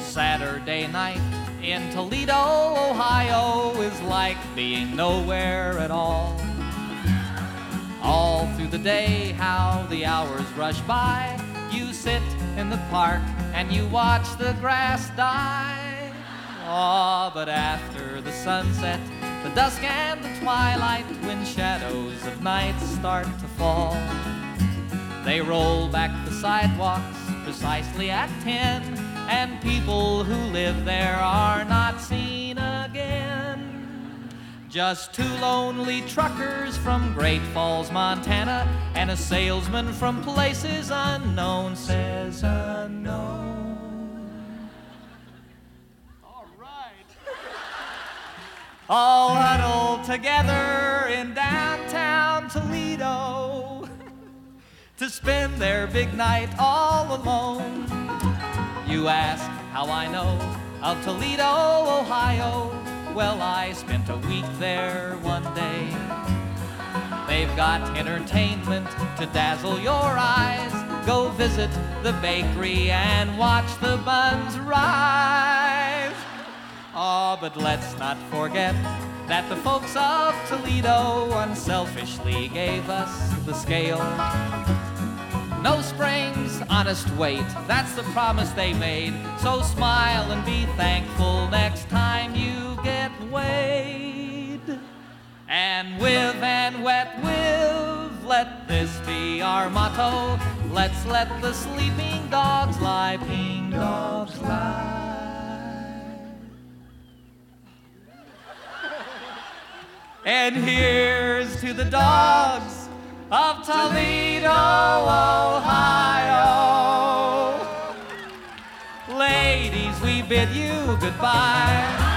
Saturday night in Toledo, Ohio is like being nowhere at all. All through the day, how the hours rush by. You sit in the park and you watch the grass die. Oh, but after the sunset, the dusk and the twilight, when shadows of night start to fall, they roll back the sidewalks precisely at 10, and people who live there are not seen again. Just two lonely truckers from Great Falls, Montana, and a salesman from places unknown, says unknown. All right. All huddled together in downtown Toledo to spend their big night all alone. You ask how I know of Toledo, Ohio. Well, I spent a week there one day. They've got entertainment to dazzle your eyes. Go visit the bakery and watch the buns rise. Oh, but let's not forget that the folks of Toledo unselfishly gave us the scale. No springs, honest weight, that's the promise they made. So smile and be thankful next time you get weighed. And with and wet with, let this be our motto. Let's let the sleeping dogs lie, ping dogs lie. And here's to the dogs of Toledo, Ohio. Ladies, we bid you goodbye.